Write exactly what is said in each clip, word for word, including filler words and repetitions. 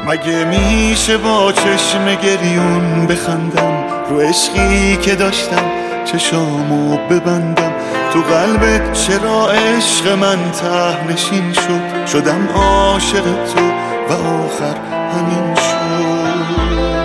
مگه میشه با چشم گریون بخندم رو عشقی که داشتم چشامو ببندم تو قلب چرا عشق من ته نشین شد شدم عاشق تو و آخر همین شد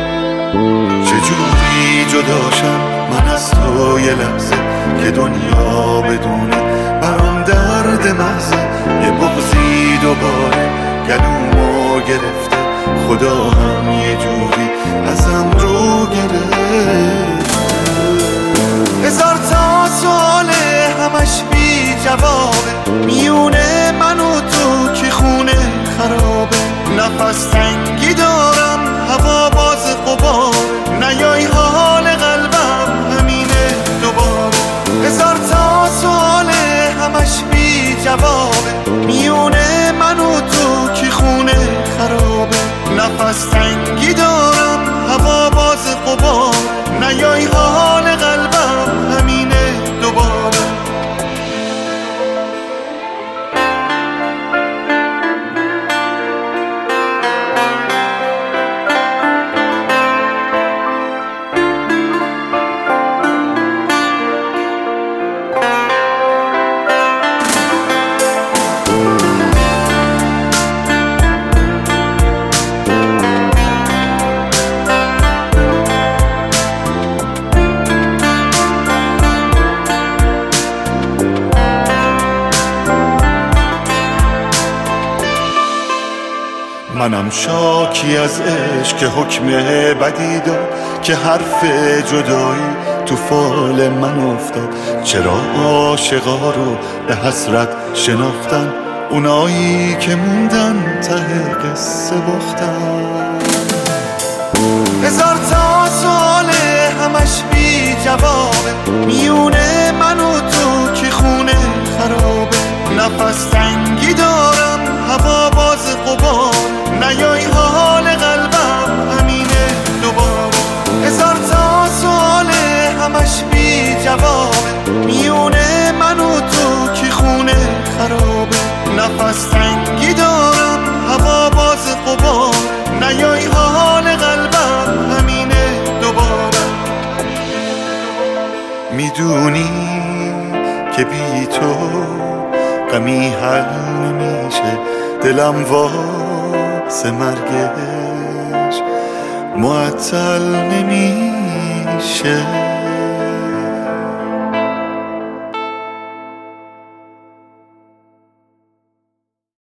چجوری جداشم من از تو یه لحظه که دنیا بدونه برام درد محضه یه بغضی دوباره گلومو گرفته خدا هم یه جوری ازم رو گرفت هزار تا سواله همش بی جوابه میونه من و تو که خونه خرابه نفس تنگی دارم هوا باز غبار نیای حال قلبم همینه دوباره هزار تا سواله همش بی جوابه میونه من و تو که خونه خرابه نفس تنگی دارم هوا باز غبار نیای حال قلبم همینه دوباره منم شاکی از عشق که حکم بدی داد که حرف جدایی تو فال من افتاد چرا عاشقا رو به حسرت شناختن اونایی که موندن ته قصه باختن هزار تا سواله همش بی جوابه میونه من و تو که خونه خرابه نفس تنگی دارم هوا باز غبار نیای حال قلبم همینه دوباره هزار تا سواله همش بی جوابه میونه من و تو که خونه خرابه نفس تنگی دارم هوا باز غبار نیای حال قلبم همینه دوباره میدونی که بی تو غمی حل نمیشه دلم واسه مرگش معطل نمیشه